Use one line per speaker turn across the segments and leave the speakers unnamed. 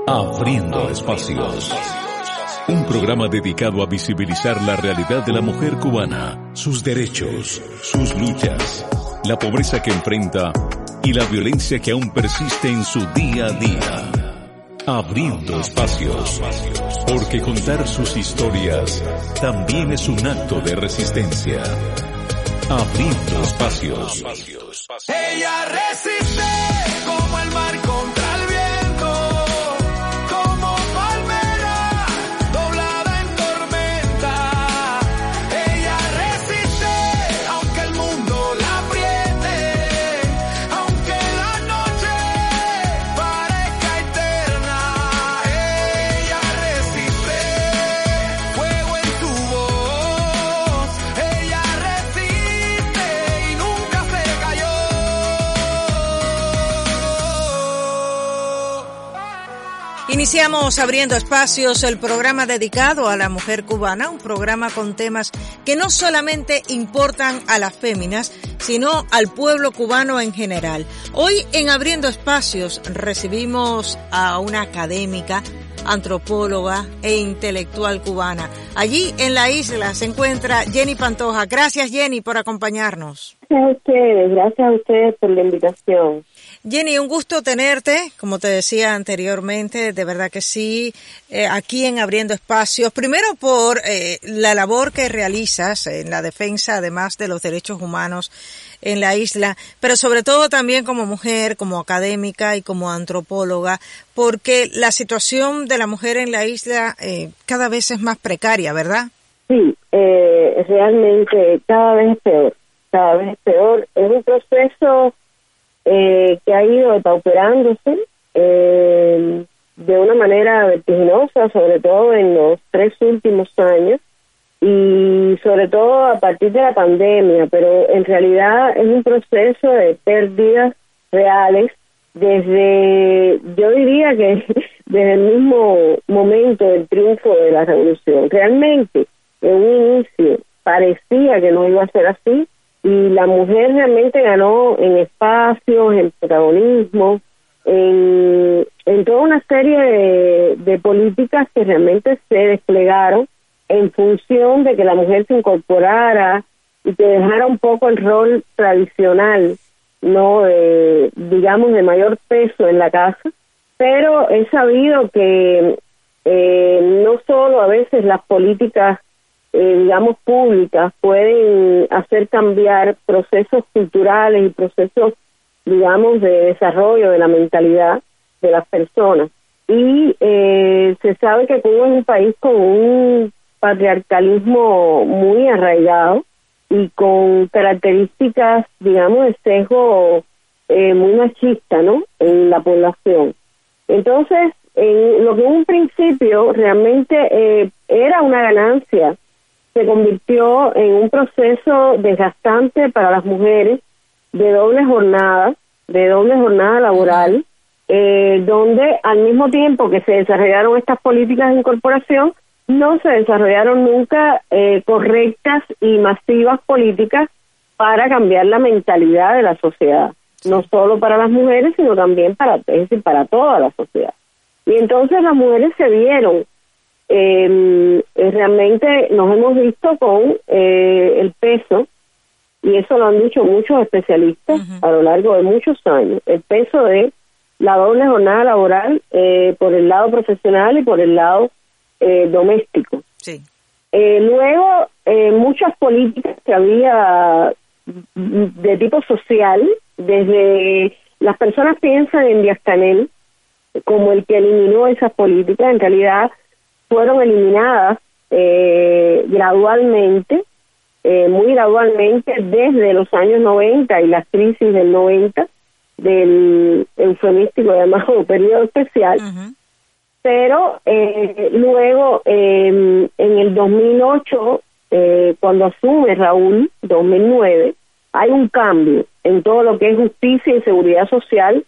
Abriendo Espacios. Un programa dedicado a visibilizar la realidad de la mujer cubana, sus derechos, sus luchas, la pobreza que enfrenta y la violencia que aún persiste en su día a día. Abriendo Espacios, porque contar sus historias también es un acto de resistencia. Abriendo Espacios.
Ella resiste como el mar contra el viento, como palmera doblada en tormenta. Ella resiste aunque el mundo la apriete, aunque la noche parezca eterna. Ella resiste, fuego en su voz. Ella resiste y nunca se cayó.
Iniciamos Abriendo Espacios, el programa dedicado a la mujer cubana, un programa con temas que no solamente importan a las féminas, sino al pueblo cubano en general. Hoy en Abriendo Espacios recibimos a una académica, antropóloga e intelectual cubana. Allí en la isla se encuentra Jenny Pantoja. Gracias, Jenny, por acompañarnos.
Gracias a ustedes por la invitación.
Jenny, un gusto tenerte, como te decía anteriormente, de verdad que sí, aquí en Abriendo Espacios. Primero por la labor que realizas en la defensa, además de los derechos humanos en la isla, pero sobre todo también como mujer, como académica y como antropóloga, porque la situación de la mujer en la isla cada vez es más precaria, ¿verdad? Sí,
realmente cada vez es peor. Es un proceso que ha ido depauperándose de una manera vertiginosa, sobre todo en los 3 últimos años y sobre todo a partir de la pandemia, pero en realidad es un proceso de pérdidas reales yo diría que desde el mismo momento del triunfo de la revolución. Realmente en un inicio parecía que no iba a ser así, y la mujer realmente ganó en espacios, en protagonismo, en toda una serie de políticas que realmente se desplegaron en función de que la mujer se incorporara y que dejara un poco el rol tradicional, no digamos de mayor peso en la casa. Pero he sabido que no solo a veces las políticas digamos públicas pueden hacer cambiar procesos culturales y procesos, digamos, de desarrollo de la mentalidad de las personas. Y se sabe que Cuba es un país con un patriarcalismo muy arraigado y con características, digamos, de sesgo muy machista, ¿no?, en la población. Entonces, en lo que en un principio realmente era una ganancia, se convirtió en un proceso desgastante para las mujeres de doble jornada laboral, donde al mismo tiempo que se desarrollaron estas políticas de incorporación, no se desarrollaron nunca correctas y masivas políticas para cambiar la mentalidad de la sociedad, no solo para las mujeres, sino también para toda la sociedad. Y entonces las mujeres se vieron, realmente nos hemos visto con el peso, y eso lo han dicho muchos especialistas a lo largo de muchos años, el peso de la doble jornada laboral por el lado profesional y por el lado doméstico. Sí. Luego, muchas políticas que había de tipo social, desde las personas piensan en Díaz-Canel como el que eliminó esas políticas, en realidad fueron eliminadas gradualmente, muy gradualmente, desde los años 90 y las crisis del 90, del eufemístico llamado periodo especial. Pero luego, en el 2008, cuando asume Raúl, 2009, hay un cambio en todo lo que es justicia y seguridad social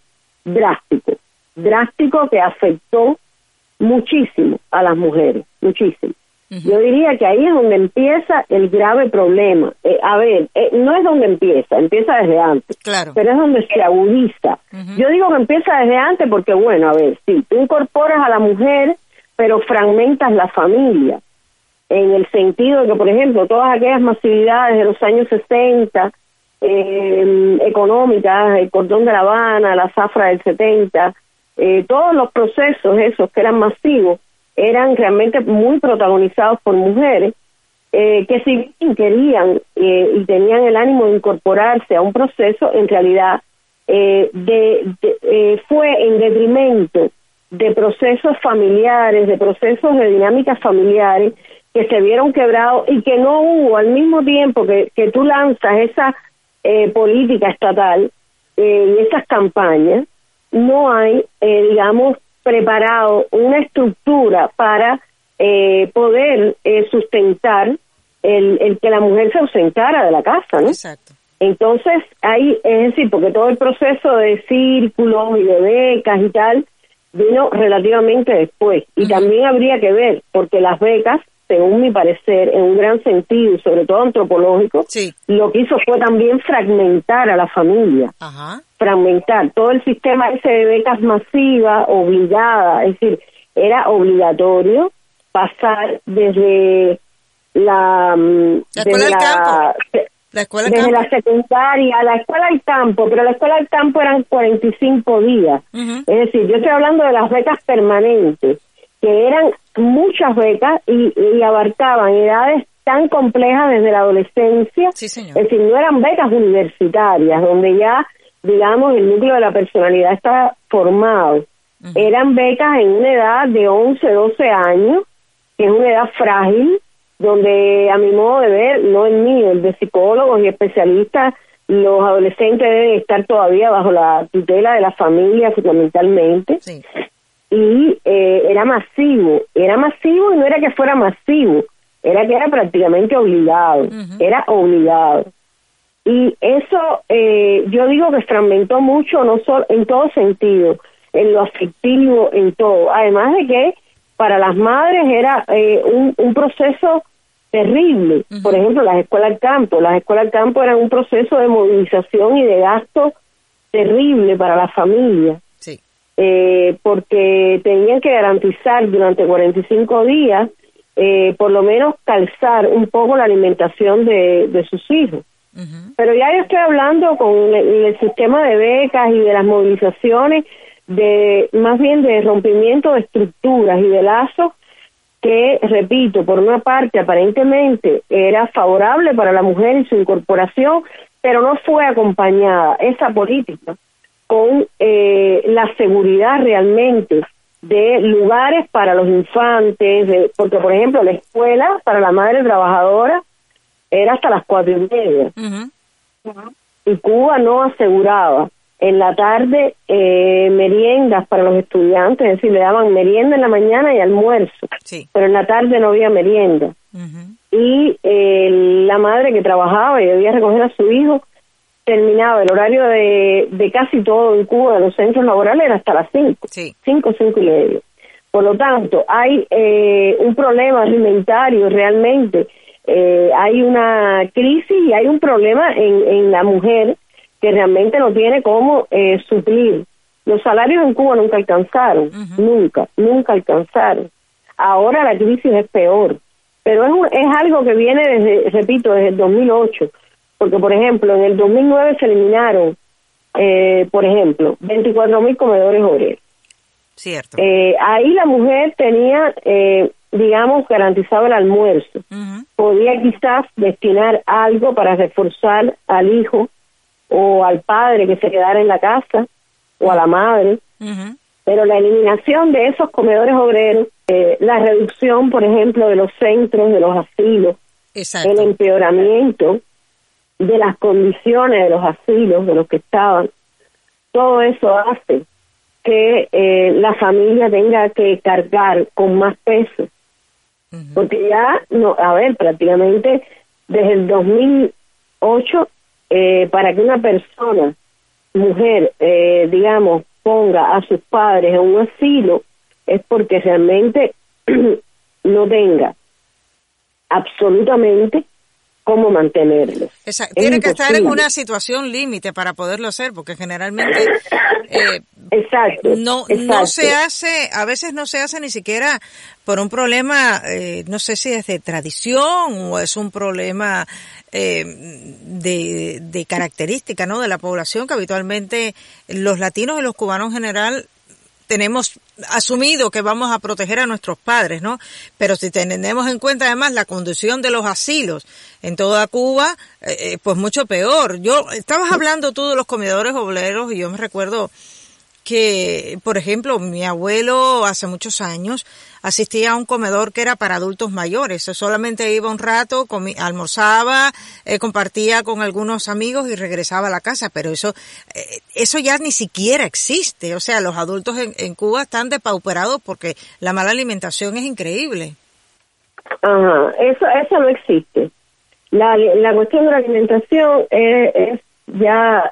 drástico que afectó muchísimo a las mujeres, muchísimo. Yo diría que ahí es donde empieza el grave problema. No es donde empieza desde antes,
claro,
pero es donde se agudiza. Yo digo que empieza desde antes porque, bueno, sí, tú incorporas a la mujer, pero fragmentas la familia, en el sentido de que, por ejemplo, todas aquellas masividades de los años 60, económicas, el Cordón de La Habana, la zafra del 70, todos los procesos esos que eran masivos, eran realmente muy protagonizados por mujeres, que si bien querían y tenían el ánimo de incorporarse a un proceso, en realidad fue en detrimento de procesos familiares, de procesos de dinámicas familiares que se vieron quebrados y que no hubo al mismo tiempo que tú lanzas esa política estatal y esas campañas, no hay, digamos, preparado una estructura para poder sustentar el que la mujer se ausentara de la casa, ¿no?
Exacto.
Entonces, es decir, porque todo el proceso de círculos y de becas y tal vino relativamente después. Y también habría que ver, porque las becas, según mi parecer, en un gran sentido, y sobre todo antropológico,
sí,
lo que hizo fue también fragmentar a la familia.
Ajá.
Fragmentar todo el sistema ese de becas masivas, obligada, es decir, era obligatorio pasar desde la secundaria a la escuela del campo, pero la escuela del campo eran 45 días. Es decir, yo estoy hablando de las becas permanentes, que eran muchas becas y abarcaban edades tan complejas desde la adolescencia.
Sí, señor.
Es decir, no eran becas universitarias, donde ya, digamos, el núcleo de la personalidad estaba formado. Eran becas en una edad de 11, 12 años, que es una edad frágil, donde a mi modo de ver, no el mío, el de psicólogos y especialistas, los adolescentes deben estar todavía bajo la tutela de la familia fundamentalmente. Sí. Y era masivo y no era que fuera masivo, era que era prácticamente obligado, era obligado. Y eso yo digo que fragmentó mucho, no solo en todo sentido, en lo afectivo, en todo. Además de que para las madres era un proceso terrible. Por ejemplo, las escuelas del campo eran un proceso de movilización y de gasto terrible para la familia.
Sí.
Porque tenían que garantizar durante 45 días por lo menos calzar un poco la alimentación de sus hijos. Pero ya yo estoy hablando con el sistema de becas y de las movilizaciones, más bien de rompimiento de estructuras y de lazos que, repito, por una parte aparentemente era favorable para la mujer y su incorporación, pero no fue acompañada esa política con la seguridad realmente de lugares para los infantes, porque por ejemplo la escuela para la madre trabajadora era hasta las 4:30 y Cuba no aseguraba en la tarde meriendas para los estudiantes, es decir, le daban merienda en la mañana y almuerzo, pero en la tarde no había merienda. Y la madre que trabajaba y debía recoger a su hijo, terminaba el horario de casi todo en Cuba, de los centros laborales, era hasta las 5, 5:30. Por lo tanto, hay un problema alimentario realmente, hay una crisis y hay un problema en la mujer que realmente no tiene cómo suplir. Los salarios en Cuba nunca alcanzaron, nunca alcanzaron. Ahora la crisis es peor, pero es algo que viene desde el 2008, porque por ejemplo en el 2009 se eliminaron, por ejemplo, 24.000 comedores obreros.
Cierto.
Ahí la mujer tenía, digamos, garantizado el almuerzo. Podía quizás destinar algo para reforzar al hijo o al padre que se quedara en la casa, o a la madre, pero la eliminación de esos comedores obreros, la reducción, por ejemplo, de los centros, de los asilos, el empeoramiento de las condiciones de los asilos, de los que estaban, todo eso hace que la familia tenga que cargar con más peso, porque ya, prácticamente desde el 2008, para que una persona, mujer, digamos, ponga a sus padres en un asilo, es porque realmente no tenga absolutamente cómo mantenerlos.
Exacto. Tiene que estar en una situación límite para poderlo hacer, porque generalmente
exacto.
No se hace, a veces no se hace ni siquiera por un problema, no sé si es de tradición o es un problema de característica, ¿no?, de la población, que habitualmente los latinos y los cubanos en general tenemos asumido que vamos a proteger a nuestros padres, ¿no? Pero si tenemos en cuenta además la condición de los asilos en toda Cuba, pues mucho peor. Estabas hablando tú de los comedores obreros y yo me recuerdo que, por ejemplo, mi abuelo hace muchos años asistía a un comedor que era para adultos mayores. Solamente iba un rato, almorzaba, compartía con algunos amigos y regresaba a la casa. Pero eso ya ni siquiera existe. O sea, los adultos en Cuba están depauperados porque la mala alimentación es increíble.
Ajá, eso no existe. La cuestión de la alimentación es ya...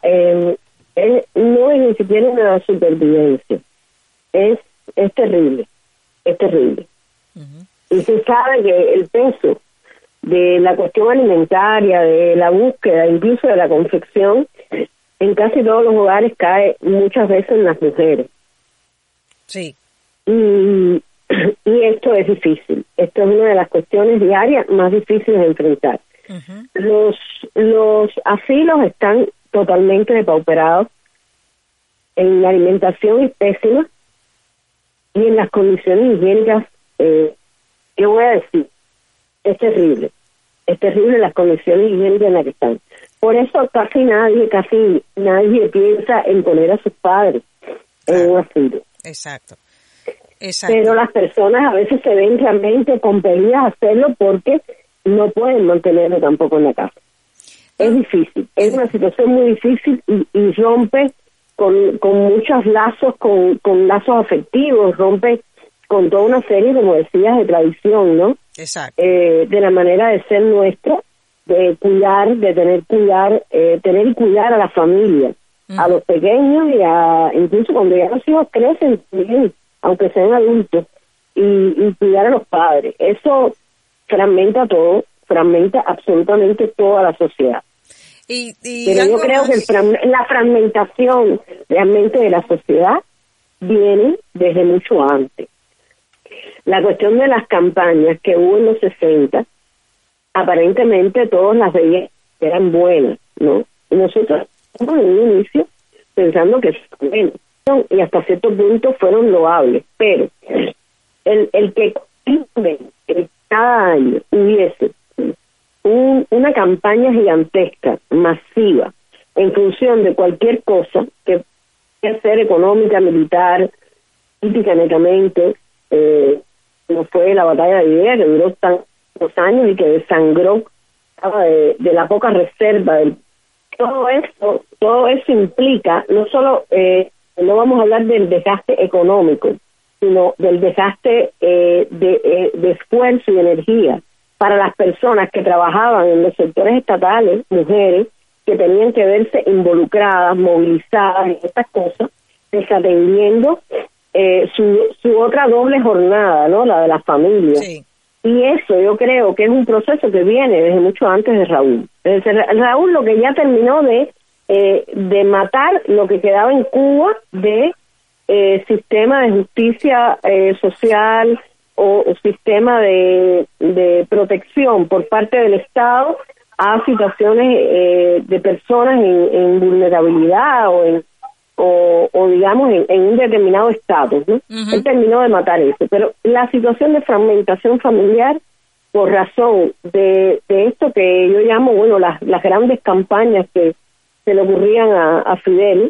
no es ni siquiera una supervivencia, es terrible, es terrible. Uh-huh. Y se sabe que el peso de la cuestión alimentaria, de la búsqueda, incluso de la confección, en casi todos los hogares cae muchas veces en las mujeres.
Sí.
Y esto es difícil, esto es una de las cuestiones diarias más difíciles de enfrentar. Uh-huh. Los asilos están totalmente depauperados, en la alimentación es pésima y en las condiciones higiénicas, ¿qué voy a decir? Es terrible las condiciones higiénicas en las que están. Por eso casi nadie piensa en poner a sus padres en un asilo.
Exacto.
Pero las personas a veces se ven realmente compelidas a hacerlo porque no pueden mantenerlo tampoco en la casa. Es difícil, es una situación muy difícil y rompe con muchos lazos, con lazos afectivos, rompe con toda una serie, como decías, de tradición, ¿no?
Exacto.
De la manera de ser nuestra, de cuidar, de tener y cuidar a la familia, a los pequeños y incluso cuando ya los hijos crecen, aunque sean adultos, y cuidar a los padres. Eso fragmenta todo, fragmenta absolutamente toda la sociedad. Pero yo creo que la fragmentación realmente de la sociedad viene desde mucho antes. La cuestión de las campañas que hubo en los 60, aparentemente todos las veían que eran buenas, ¿no? Y nosotros en un inicio pensando que eran buenas, y hasta cierto punto fueron loables, pero el que cada año hubiese una campaña gigantesca, masiva, en función de cualquier cosa que pueda ser económica, militar, política netamente, como fue la batalla de Videla, que duró tantos años y que desangró de la poca reserva. Todo eso implica, no solo, no vamos a hablar del desgaste económico, sino del desgaste de esfuerzo y energía para las personas que trabajaban en los sectores estatales, mujeres, que tenían que verse involucradas, movilizadas en estas cosas, desatendiendo su otra doble jornada, ¿no? La de la familia.
Sí.
Y eso yo creo que es un proceso que viene desde mucho antes de Raúl. Raúl lo que ya terminó de matar lo que quedaba en Cuba de sistema de justicia social, o sistema de protección por parte del Estado a situaciones de personas en vulnerabilidad o digamos en un determinado estatus, ¿no? Uh-huh. Él terminó de matar eso, pero la situación de fragmentación familiar por razón de esto que yo llamo, bueno, las grandes campañas que se le ocurrían a Fidel,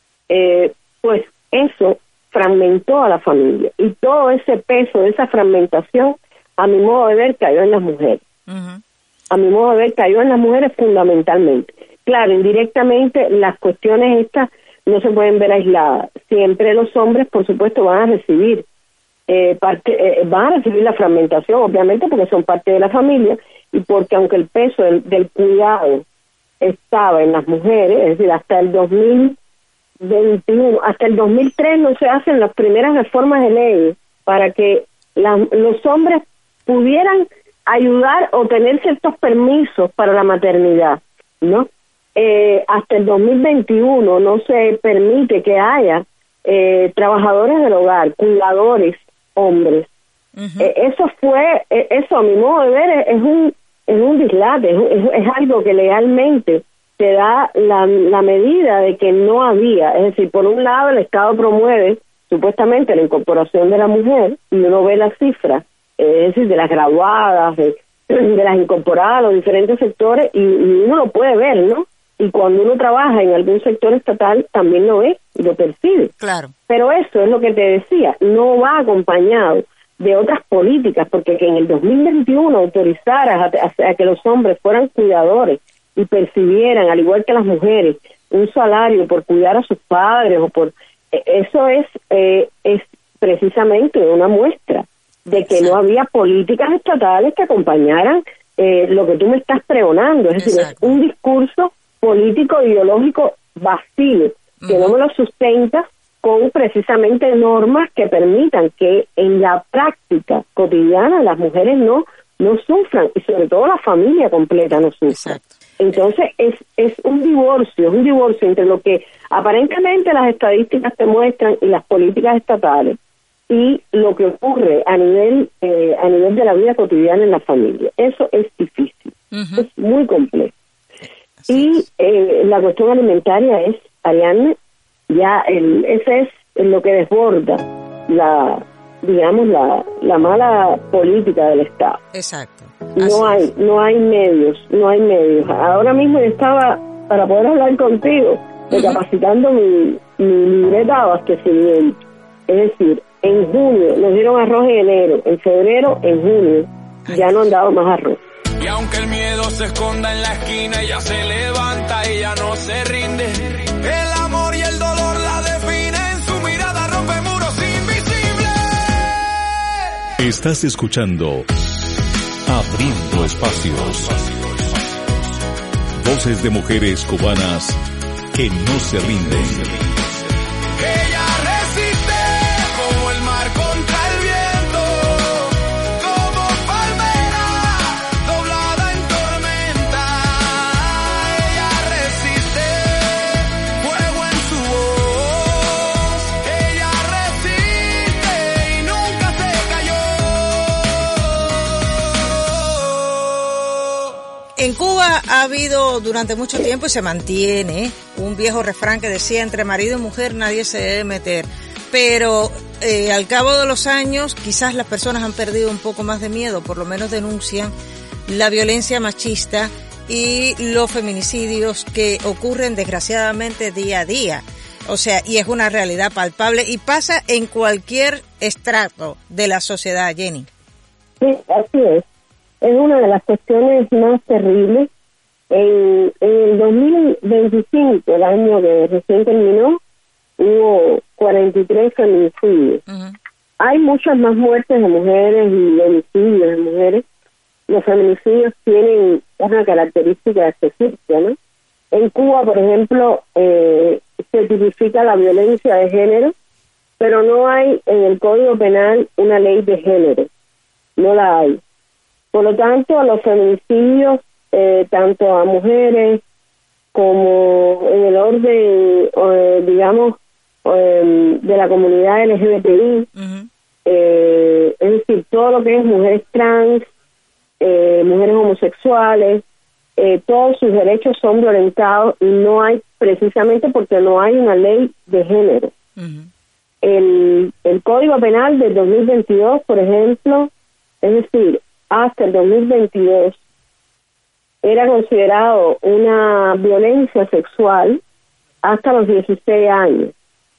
pues eso fragmentó a la familia, y todo ese peso de esa fragmentación, a mi modo de ver, cayó en las mujeres. Uh-huh. A mi modo de ver, cayó en las mujeres fundamentalmente. Claro, indirectamente las cuestiones estas no se pueden ver aisladas. Siempre los hombres, por supuesto, van a recibir la fragmentación, obviamente, porque son parte de la familia, y porque aunque el peso del cuidado estaba en las mujeres, es decir, hasta el 2021, hasta el 2003 no se hacen las primeras reformas de ley para que los hombres pudieran ayudar o tener ciertos permisos para la maternidad, ¿no? Hasta el 2021 no se permite que haya trabajadores del hogar, cuidadores, hombres. Eso a mi modo de ver es un dislate, es algo que legalmente te da la medida de que no había. Es decir, por un lado el Estado promueve supuestamente la incorporación de la mujer, y uno ve las cifras, es decir, de las graduadas, de las incorporadas a los diferentes sectores, y uno lo puede ver, ¿no? Y cuando uno trabaja en algún sector estatal también lo ve y lo percibe.
Claro.
Pero eso es lo que te decía, no va acompañado de otras políticas, porque que en el 2021 autorizaras a que los hombres fueran cuidadores y percibieran, al igual que las mujeres, un salario por cuidar a sus padres o por eso es precisamente una muestra de que no había políticas estatales que acompañaran lo que tú me estás pregonando. Es decir, es un discurso político ideológico vacío que no me lo sustenta con precisamente normas que permitan que en la práctica cotidiana las mujeres no sufran, y sobre todo la familia completa no sufra.
Exacto.
Entonces es un divorcio entre lo que aparentemente las estadísticas te muestran y las políticas estatales y lo que ocurre a nivel de la vida cotidiana en la familia. Eso es difícil, es muy complejo. Y la cuestión alimentaria es, Ariadne, ya ese es lo que desborda la mala política del Estado.
Exacto.
No hay medios. Ahora mismo yo estaba, para poder hablar contigo, recapacitando mi libreta de abastecimiento. Es decir, en junio nos dieron arroz en enero, en febrero, en junio ya no han dado más arroz.
Y aunque el miedo se esconda en la esquina, ella se levanta, ella no se rinde. El amor y el dolor la definen, su mirada rompe muros invisibles.
Estás escuchando Abriendo Espacios. Voces de mujeres cubanas que no se rinden.
Ella resiste como el mar contra el viento, como palmera doblada en tormenta. Ella resiste, fuego en su voz. Ella resiste y nunca se cayó.
En Cuba ha habido durante mucho tiempo y se mantiene un viejo refrán que decía: entre marido y mujer nadie se debe meter. Pero al cabo de los años quizás las personas han perdido un poco más de miedo, por lo menos denuncian la violencia machista y los feminicidios que ocurren desgraciadamente día a día. O sea, y es una realidad palpable y pasa en cualquier estrato de la sociedad, Jenny.
Sí, así es. Es una de las cuestiones más terribles. En el 2025, el año que recién terminó, hubo 43 feminicidios. Hay muchas más muertes de mujeres y homicidios de mujeres. Los feminicidios tienen una característica específica, ¿no? En Cuba, por ejemplo, se tipifica la violencia de género, pero no hay en el Código Penal una ley de género. No la hay. Por lo tanto, los feminicidios, tanto a mujeres como en el orden, de la comunidad LGBTI, es decir, todo lo que es mujeres trans, mujeres homosexuales, todos sus derechos son violentados y no hay, precisamente porque no hay una ley de género. El Código Penal del 2022, por ejemplo, es decir, hasta el 2022, era considerado una violencia sexual hasta los 16 años.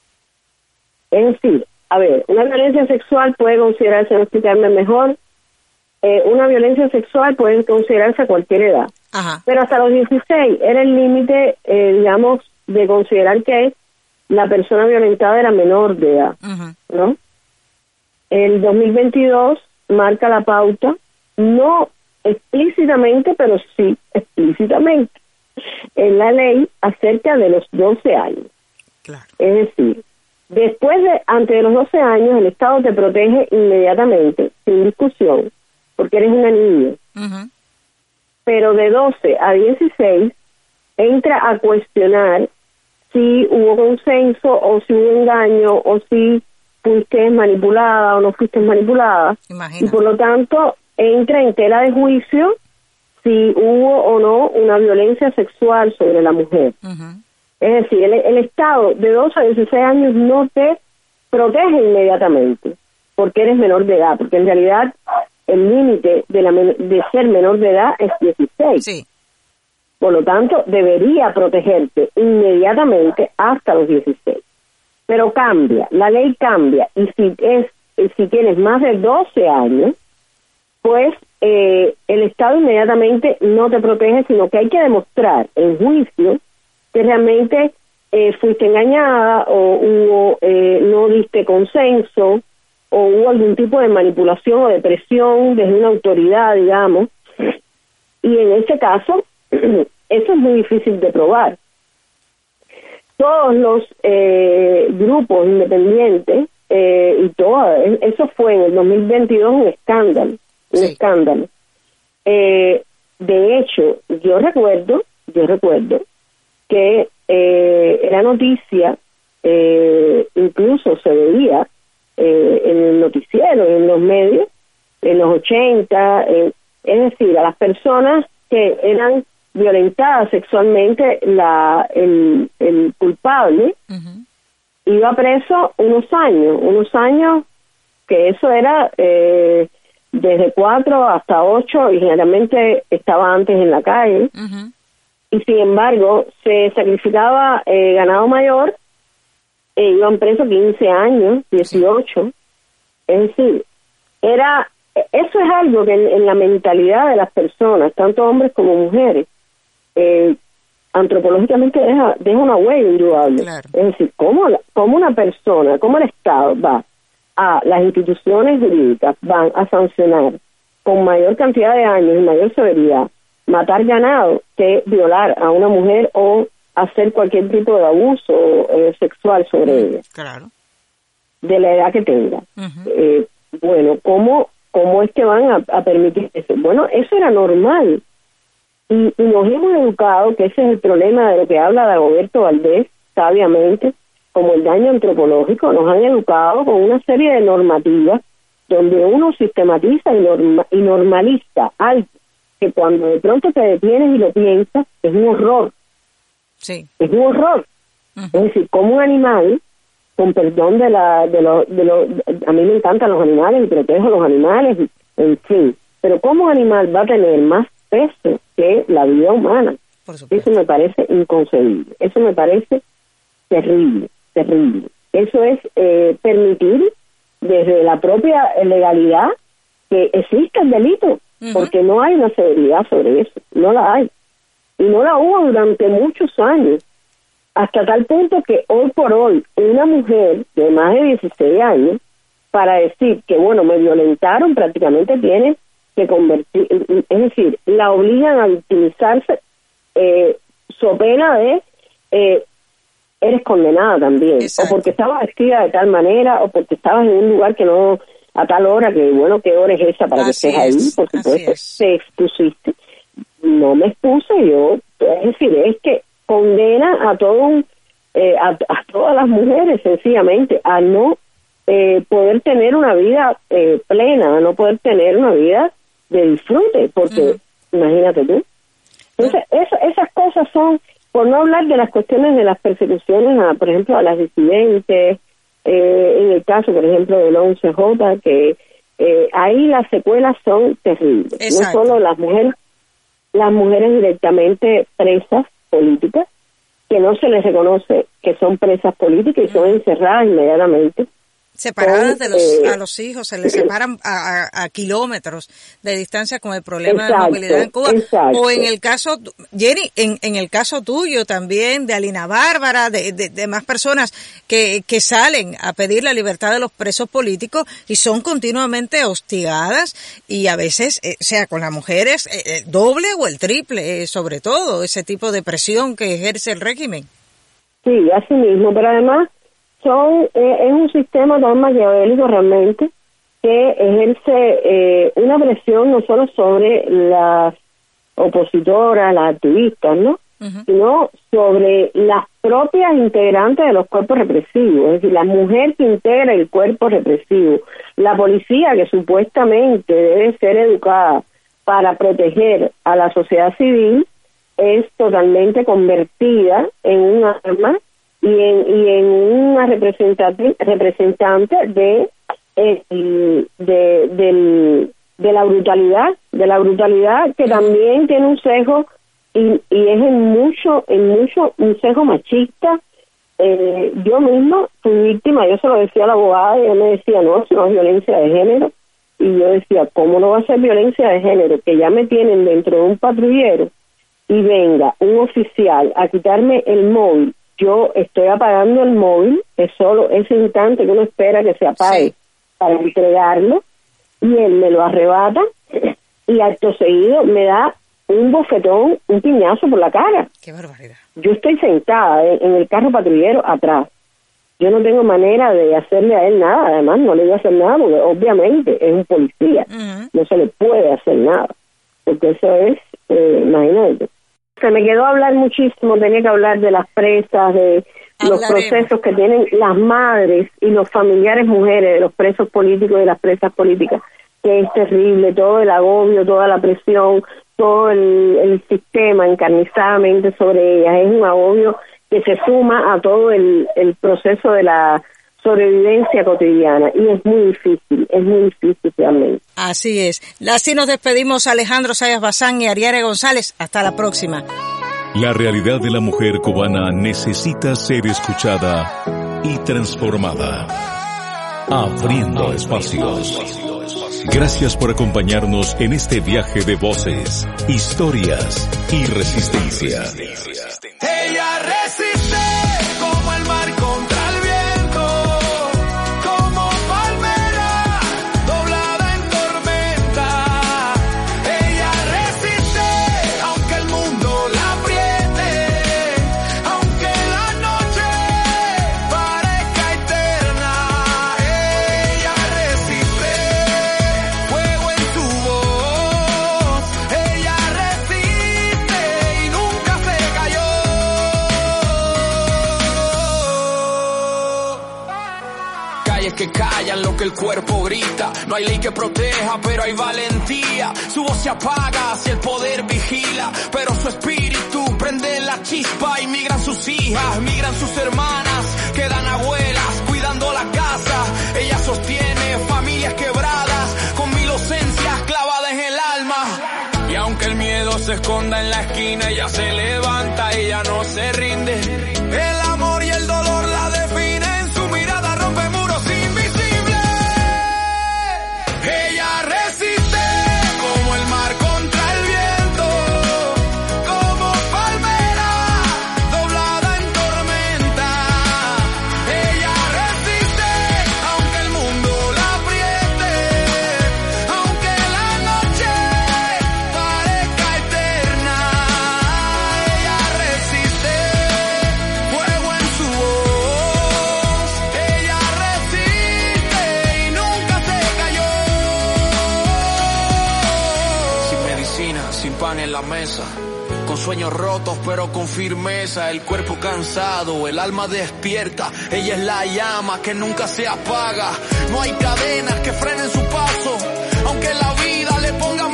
Es decir, a ver, una violencia sexual puede considerarse, no explicarme mejor, una violencia sexual puede considerarse a cualquier edad. Pero hasta los 16 era el límite, de considerar que la persona violentada era menor de edad, ¿no? El 2022 marca la pauta, no explícitamente, pero sí explícitamente, en la ley acerca de los 12 años.
Claro.
Es decir, antes de los 12 años, el Estado te protege inmediatamente, sin discusión, porque eres una niña. Pero de 12 a 16 entra a cuestionar si hubo consenso o si hubo engaño o si fuiste manipulada o no fuiste manipulada.
Imagínate.
Y por lo tanto entra en tela de juicio si hubo o no una violencia sexual sobre la mujer. Es decir, el Estado de 12 a 16 años no te protege inmediatamente porque eres menor de edad, porque en realidad el límite de ser menor de edad es 16.
Sí.
Por lo tanto, debería protegerte inmediatamente hasta los 16. Pero cambia, la ley cambia, y si tienes más de 12 años, pues el Estado inmediatamente no te protege, sino que hay que demostrar en juicio que realmente fuiste engañada o no diste consenso o hubo algún tipo de manipulación o de presión desde una autoridad, digamos. Y en ese caso, eso es muy difícil de probar. Todos los grupos independientes y todo eso fue en el 2022 un escándalo. De hecho, yo recuerdo que era noticia, incluso se veía en el noticiero, en los medios, en los 80, es decir, a las personas que eran violentadas sexualmente, el culpable iba preso unos años, que eso era desde 4 hasta 8 y generalmente estaba antes en la calle. Y sin embargo se sacrificaba ganado mayor, iban presos 15 años, 18. Es decir, eso es algo que en la mentalidad de las personas, tanto hombres como mujeres, antropológicamente deja una huella indudable. Claro. Es decir, ¿cómo una persona, cómo el Estado va a las instituciones jurídicas, van a sancionar con mayor cantidad de años y mayor severidad matar ganado que violar a una mujer o hacer cualquier tipo de abuso sexual sobre ella? Claro. De la edad que tenga. Bueno, ¿cómo es que van a permitir eso? Bueno, eso era normal. Y nos hemos educado, que ese es el problema de lo que habla Dagoberto Valdés, sabiamente, como el daño antropológico. Nos han educado con una serie de normativas donde uno sistematiza y normaliza algo que cuando de pronto te detienes y lo piensas, es un horror. Sí. Es un horror. Es decir, como un animal, con perdón a mí me encantan los animales y protejo los animales, en fin, pero ¿cómo un animal va a tener más peso que la vida humana? Eso me parece inconcebible, eso me parece terrible. Eso es permitir desde la propia legalidad que exista el delito, porque no hay una severidad sobre eso, no la hay. Y no la hubo durante muchos años, hasta tal punto que hoy por hoy una mujer de más de 16 años, para decir que, bueno, me violentaron, prácticamente tiene que convertir, es decir, la obligan a victimizarse, so pena de eres condenada también. Exacto. O porque estabas vestida de tal manera, o porque estabas en un lugar que no, a tal hora, que bueno, ¿qué hora es esa para que estés ahí? Por supuesto, te expusiste. No me expuse yo, es decir, es que condena a a todas las mujeres sencillamente a no poder tener una vida plena, a no poder tener una vida de disfrute, porque imagínate tú. Entonces, esas cosas son, por no hablar de las cuestiones de las persecuciones, por ejemplo, a las disidentes, en el caso, por ejemplo, del 11J, que ahí las secuelas son terribles. Exacto. No solo las mujeres directamente presas políticas, que no se les reconoce que son presas políticas y son encerradas inmediatamente.
Separadas a los hijos, se les separan a kilómetros de distancia con el problema de movilidad en Cuba. Exacto. O en el caso, Jenny, en el caso tuyo también, de Alina Bárbara, de más personas que salen a pedir la libertad de los presos políticos y son continuamente hostigadas y a veces, sea con las mujeres, doble o el triple, sobre todo, ese tipo de presión que ejerce el régimen.
Sí, así mismo, pero además es un sistema tan maquiavélico realmente, que ejerce una presión no solo sobre las opositoras, las activistas, ¿no? Sino sobre las propias integrantes de los cuerpos represivos, es decir, la mujer que integra el cuerpo represivo, la policía que supuestamente debe ser educada para proteger a la sociedad civil, es totalmente convertida en un arma y en una representante de la brutalidad que también tiene un sesgo y es en mucho un sesgo machista. Yo misma fui víctima, yo se lo decía a la abogada y ella me decía, no, eso no es violencia de género, y yo decía, ¿cómo no va a ser violencia de género? Que ya me tienen dentro de un patrullero y venga un oficial a quitarme el móvil, yo estoy apagando el móvil, es solo ese instante que uno espera que se apague para entregarlo, y él me lo arrebata y acto seguido me da un bofetón, un piñazo por la cara.
¡Qué barbaridad! Yo
estoy sentada en el carro patrullero atrás. Yo no tengo manera de hacerle a él nada, además no le voy a hacer nada porque obviamente es un policía, no se le puede hacer nada, porque eso es, imagínate. Se me quedó a hablar muchísimo, tenía que hablar de las presas, de los procesos que tienen las madres y los familiares mujeres de los presos políticos y las presas políticas, que es terrible, todo el agobio, toda la presión, todo el sistema encarnizadamente sobre ellas, es un agobio que se suma a todo el proceso de la sobrevivencia cotidiana, y es muy difícil realmente.
Así es. Así nos despedimos, Alejandro Zayas Bazán y Ariadne González. Hasta la próxima.
La realidad de la mujer cubana necesita ser escuchada y transformada. Abriendo espacios. Gracias por acompañarnos en este viaje de voces, historias y resistencia.
Ella resiste como el mar contra el viento, como palmera doblada en tormenta. Ella resiste aunque el mundo la apriete, aunque la noche parezca eterna. Ella resiste, fuego en su voz. Ella resiste y nunca se cayó. Calles que callan lo que el cuerpo grita. No hay ley que proteja, pero hay valentía. Su voz se apaga si el poder vigila, pero su espíritu prende la chispa. Y migran sus hijas, migran sus hermanas, quedan abuelas cuidando la casa. Ella sostiene familias quebradas con 1000 ausencias clavadas en el alma. Y aunque el miedo se esconda en la esquina, ella se levanta, ella no se rinde. El amor y el dolor la definen, su mirada rompe muros invisibles. Ella resiste como el mar contra el viento, como palmera doblada en tormenta. Ella resiste aunque el mundo la apriete, aunque la noche parezca eterna. Ella resiste, fuego en su voz. Ella resiste y nunca se cayó. Sin medicina, sin pan en la mesa, con sueños rotos pero con firmeza, el cuerpo cansado, el alma despierta. Ella es la llama que nunca se apaga. No hay cadenas que frenen su paso, aunque la vida le ponga